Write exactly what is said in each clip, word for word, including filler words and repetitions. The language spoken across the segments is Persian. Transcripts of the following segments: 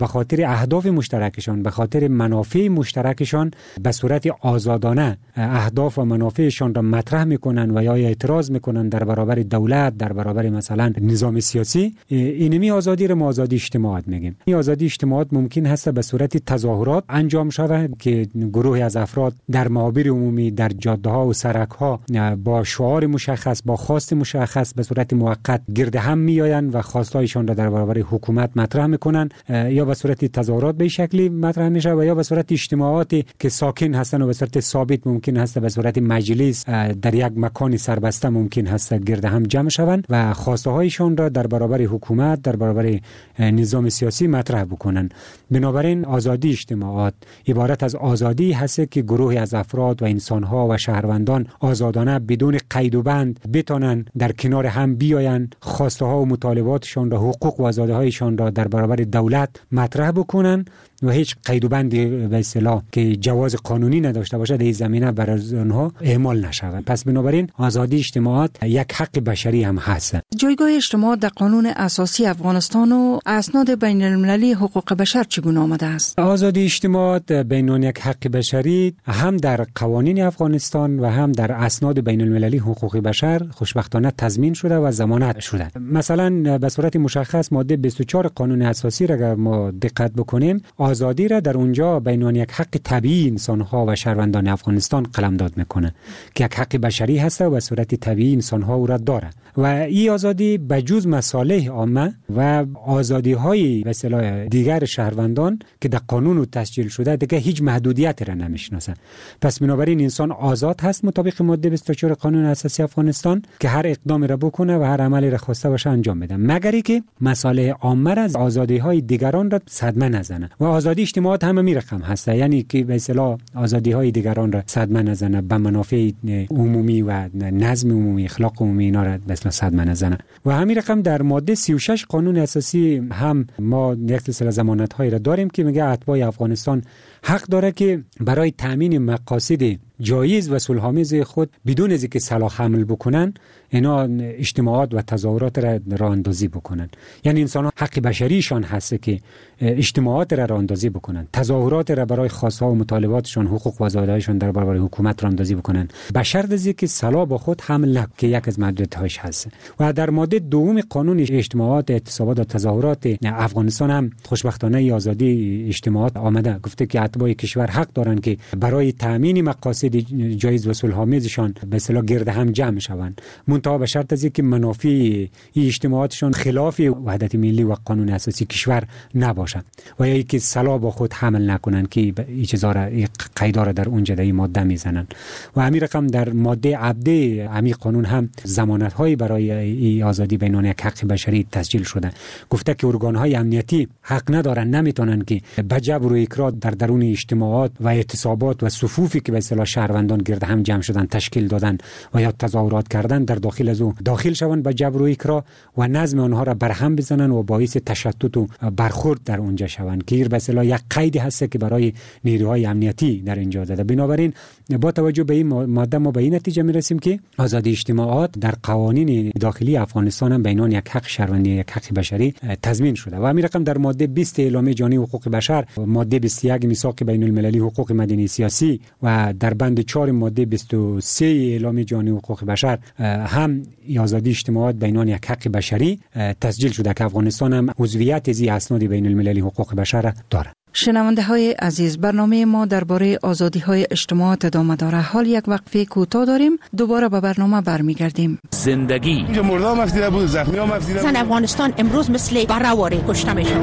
به خاطر اهداف مشترکشان، به خاطر منافع مشترکشان به صورت آزادانه اهداف و منافعشان را مطرح میکنن و یا اعتراض میکنن در برابر دولت، در برابر مثلا نظام سیاسی، اینمی آزادی را ما آزادی اجتماعات میگیم. این آزادی اجتماعات ممکن هست به صورت تظاهرات انجام شود که گروهی از افراد در معابر عمومی، در جاده ها و سرک ها با شعار مشخص، با خواست مشخص به صورت موقت گرد هم میآیند و خواستایشان را در برابر حکومت مطرح میکنن، یا به صورت تظاهرات به شکلی مطرح میشه و یا به صورت اجتماعاتی که ساکن هستن و به صورت ثابت ممکن هست به صورت مجلس در یک مکان سربسته ممکن هست گرد هم جمع شوند و خواسته هایشان را در برابر حکومت، در برابر نظام سیاسی مطرح بکنن. بنابراین آزادی اجتماعات عبارت از آزادی هست که گروهی از افراد و انسانها و شهروندان آزادانه بدون قید و بند بتونن در کنار هم بیایند، خواسته ها و مطالباتشان را، حقوق و آزادی هایشان را در برابر دولت مطرح بکنن و هیچ قید و بندی به اصطلاح که جواز قانونی نداشته باشه در این زمینه برای آنها اعمال نشود. پس بنابراین آزادی اجتماعات یک حق بشری هم هست. جایگاه اجتماعات در قانون اساسی افغانستان و اسناد بین المللی حقوق بشر چگونه آمده است؟ آزادی اجتماعات بین یک حق بشری هم در قوانین افغانستان و هم در اسناد بین المللی حقوق بشر خوشبختانه تضمین شده و ضمانت شده. مثلا به صورت مشخص ماده بیست و چهار قانون اساسی را اگر ما دقت بکنیم، آزادی را در اونجا بین یک حق طبیعی انسان‌ها و شهروندان افغانستان قلمداد میکنه که یک حق بشری هست و به صورت طبیعی انسان‌ها او را داره و این آزادی بجز مصالح عامه و آزادی‌های به اصطلاح دیگر شهروندان که در قانون تسجیل شده دیگه هیچ محدودیتی را نمیشناسه. پس بنابراین انسان آزاد هست مطابق ماده بیست و چهار قانون اساسی افغانستان که هر اقدامی را بکنه و هر عملی را خواسته باشه انجام بده، مگر اینکه مصالح عامه را از آزادی‌های دیگران را صدمه نزنه. و آزادی اجتماعات هم می رقم هست، یعنی که به اصطلاح آزادی‌های دیگران را صدمه نزنه، به منافع عمومی و نظم عمومی، اخلاق عمومی اینا را به اصطلاح صدمه نزنه. و همین رقم در ماده سی و شش قانون اساسی هم ما یک سلسله ضمانت‌هایی را داریم که میگه اتباع افغانستان حق داره که برای تامین مقاصد جایز و صلح‌آمیز خود بدون از اینکه سلاح حمل بکنن اینا اجتماعات و تظاهرات را راه اندازی بکنن. یعنی انسان حق بشریشان هست که اجتماعات را راه اندازی بکنن، تظاهرات را برای خواست‌ها و مطالباتشان، حقوق و آزادی‌هایشان در برابر حکومت راه اندازی بکنن، به شرط از اینکه سلاح با خود حمل نکنند که یک از محدودیت‌هاش هست. و در ماده دوم قانون اجتماعات، اعتصابات و تظاهرات افغانستان هم خوشبختانه آزادی اجتماعات آمده، گفته که اتباع کشور حق دارند که برای تامین مقاصد جایز و صلح‌آمیزشان به اصطلاح گرد هم جمع شوند، منتها به شرط از اینکه منافع این اجتماعاتشان خلاف وحدت ملی و قانون اساسی کشور نباشد و یا اینکه سلاح با خود حمل نکنند که این چیزا را، قیدا را در اونجا در این ماده میزنن. و همین رقم در ماده عبده همین قانون هم ضمانت‌هایی برای این آزادی بین یک حق بشری تسجیل شده، گفته که ارگان‌های امنیتی حق ندارن، نمیتونن که به جبر و اکراه در درون اجتماعات و اعتصابات و صفوفی که به اصطلاح شهروندان گرد هم جمع شدن، تشکیل دادن و یا تظاهرات کردن در داخل از او داخل شوند به جبر و اکراه و نظم آنها را برهم بزنن و باعث تشتت و برخورد در اونجا شوند که به اصطلاح یک قیدی هست که برای نیروهای امنیتی در اینجا داده. بنابراین با توجه به این ماده ما به این نتیجه میرسیم که آزادی اجتماعات در قوانین داخلی افغانستان هم بینان یک حق شهروندی، یک حق بشری تضمین شده. و همین رقم در ماده بیست اعلامیه جهانی حقوق بشر، ماده بیست و یک میثاق بین المللی حقوق مدنی سیاسی و در بند چهار ماده بیست و سه اعلامیه جهانی حقوق بشر هم آزادی اجتماعات بینان یک حق بشری تسجیل شده که افغانستان هم عضویت از اسناد بین المللی حقوق بشر دارد. شنونده های عزیز، برنامه ما درباره آزادی های اجتماعات ادامه داره. حال یک وقفه کوتاه داریم، دوباره به برنامه برمیگردیم. زندگی اینجا مردم مفدیده بود، زخمی ها مفدیده بود. زن افغانستان امروز مثل برآواره کشته میشن.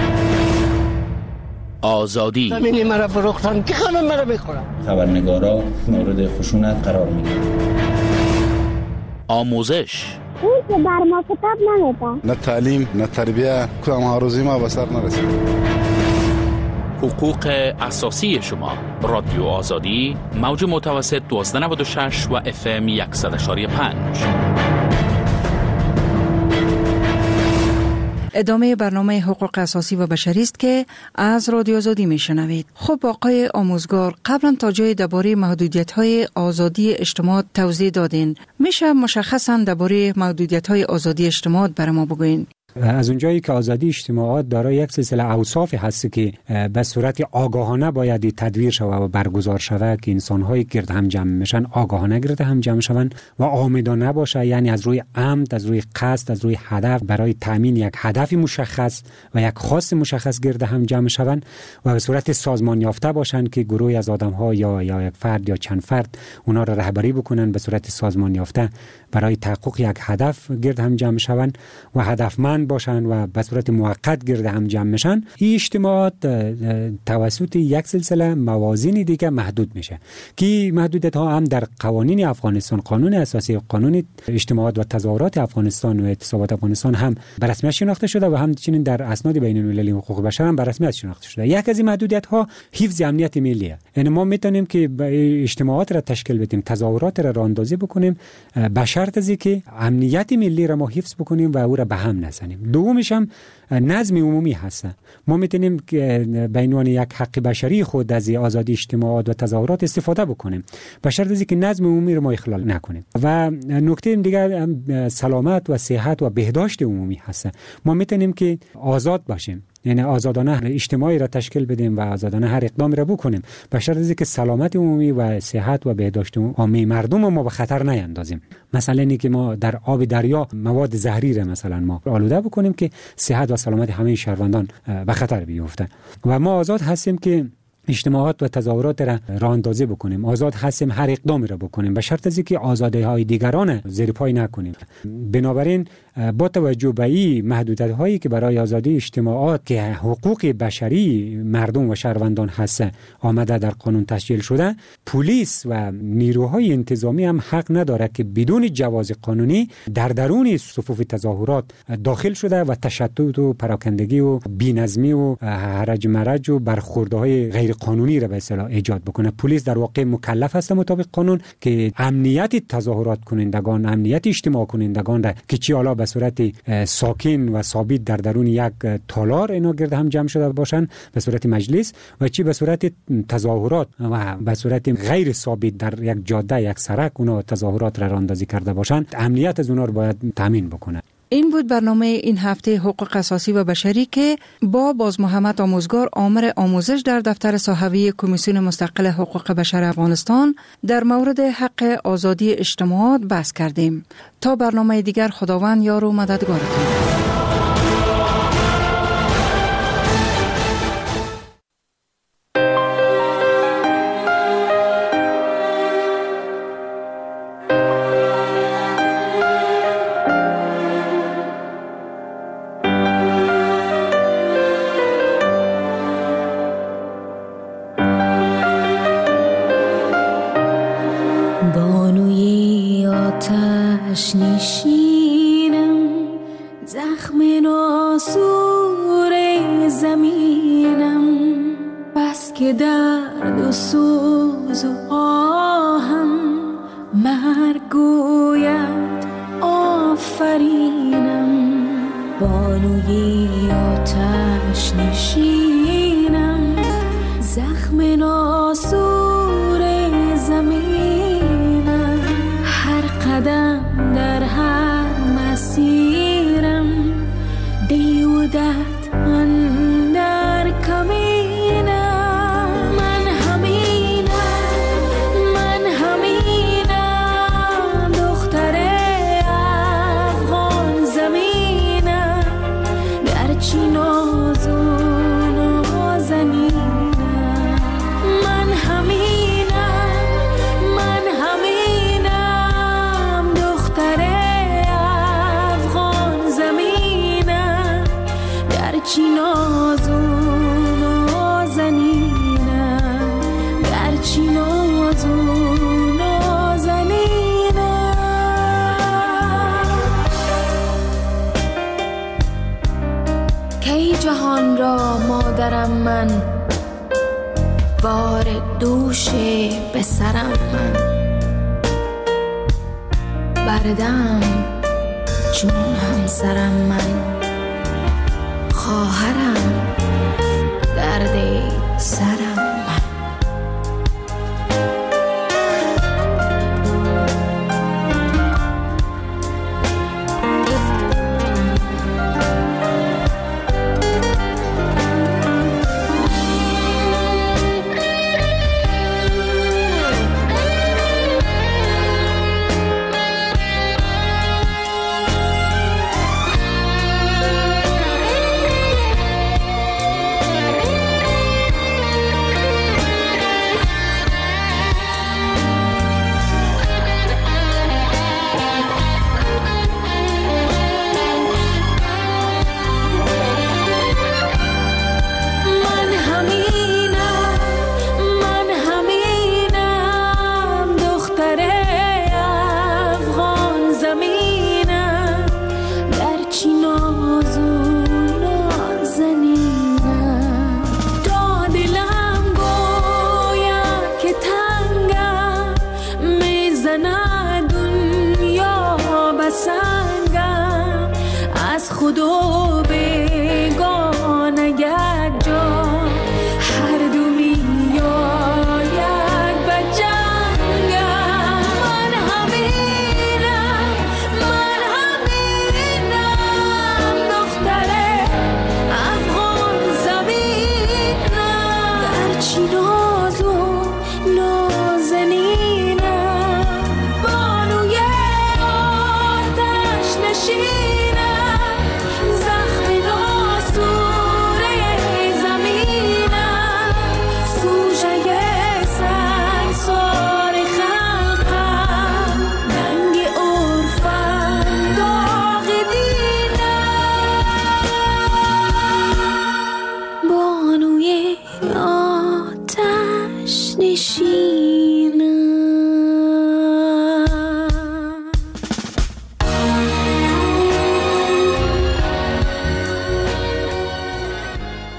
آزادی زمین مرا فروختن که خانم مرا بخورم. خبرنگارا مورد خشونت قرار میگیرن. آموزش اون که بر ما کتاب نمیده، نه تعلیم نه تربیه، کدام هاروزی ما به سر نرسید. حقوق اساسی شما. رادیو آزادی، موج متوسط دوازده نود و شش و اف ام صد و یک و پنج. ادامه برنامه حقوق اساسی و بشری است که از رادیو آزادی میشنوید. خب آقای آموزگار، قبلا تا جای درباره محدودیت‌های آزادی اجتماع توضیح دادین. میشه مشخصاً درباره محدودیت‌های آزادی اجتماع برای ما بگوین؟ از اونجایی که آزادی اجتماعات دارای یک سلسله اوصاف هست که به صورت آگاهانه باید تدویر شود و برگزار شود که انسان‌های گرد هم جمع میشن آگاهانه گرد هم جمع شوند و آمدانه باشه، یعنی از روی عمد، از روی قصد، از روی هدف برای تامین یک هدف مشخص و یک خواست مشخص گرد هم جمع شوند و به صورت سازمان یافته باشند که گروهی از آدم‌ها یا یا یک فرد یا چند فرد اونا را رهبری بکنن به صورت سازمان یافته برای تحقق یک هدف گرد هم جمع شوند و هدفمند باشند و به صورت موقت گرد هم جمع میشن. این اجتماعات توسط یک سلسله موازین دیگه محدود میشه که محدودیت ها هم در قوانین افغانستان، قانون اساسی، قانون اجتماعات و تظاهرات افغانستان و اعتصابات افغانستان هم به رسمیت شناخته شده و همچنین در اسناد بین المللی حقوق بشر هم به رسمیت شناخته شده. یک از این محدودیت ها حفظ امنیت ملیه. یعنی ما میتونیم که اجتماعات را تشکیل بدیم، تظاهرات را راه اندازی بکنیم به شرط از اینکه امنیت ملی را ما حفظ بکنیم و او را به هم نزنیم. دومش هم نظم عمومی هست. ما میتونیم به عنوان یک حق بشری خود از آزادی اجتماعات و تظاهرات استفاده بکنیم به شرط از اینکه نظم عمومی را ما اخلال نکنیم. و نکته دیگر سلامت و صحت و بهداشت عمومی هست. ما میتونیم که آزاد باشیم، یعنی آزادانه اجتماعی را تشکیل بدیم و آزادانه هر اقدامی را بکنیم به شرط از اینکه سلامت عمومی و صحت و بهداشت عمومی مردم ما به خطر نیندازیم. مثلا اینکه ما در آب دریا مواد زهری را مثلا ما آلوده بکنیم که صحت و سلامت همه شهروندان به خطر بیفته. و ما آزاد هستیم که اجتماعات و تظاهرات را راه اندازی بکنیم، آزاد هستیم هر اقدامی را بکنیم به شرط از اینکه آزادی‌های دیگران زیر پای نکنیم. بنابراین با توجه به این محدودیت‌هایی که برای آزادی اجتماعات که حقوق بشری مردم و شهروندان هست آمده در قانون تسجیل شده، پلیس و نیروهای انتظامی هم حق نداره که بدون جواز قانونی در درون صفوف تظاهرات داخل شده و تشتت و پراکندگی و بی‌نظمی و هرج مرج و برخوردهای غیر قانونی را به اصطلاح ایجاد بکنه. پلیس در واقع مکلف است مطابق قانون که امنیت تظاهرات کنندگان، امنیت اجتماع کنندگان را که چی حالا به صورت ساکن و ثابت در درون یک تالار اینا گرد هم جمع شده باشن به صورت مجلس و چی به صورت تظاهرات و به صورت غیر ثابت در یک جاده، یک سرک اونا تظاهرات را راهاندازی کرده باشن، امنیت از اونا رو باید تامین بکنه. این بود برنامه این هفته حقوق اساسی و بشری که با باز محمد آموزگار آمر آموزش در دفتر صحوی کمیسیون مستقل حقوق بشر افغانستان در مورد حق آزادی اجتماعات بحث کردیم. تا برنامه دیگر خداوند یار و مددگارتون. نشینم زخم ناسور زمینم، بس که درد و سوز و آهم مرگ گوید آفرینم. بانوی آتش نشینم زخم ناسور زمینم، هر قدم در هر مسیرم دیودت اندر کمینم. من همینم، من همینم، دختر افغان زمینم، گرچه ناز و نازنینم. من همینم، من همینم، دختر افغان زمینم، گرچه ناز و نازنینم، گرچه ناز و نازنینم. کی جهان را مادرم من، بار دوش به سرم من، بردم چون همسرم من، خواهرم درد سرم من. چی را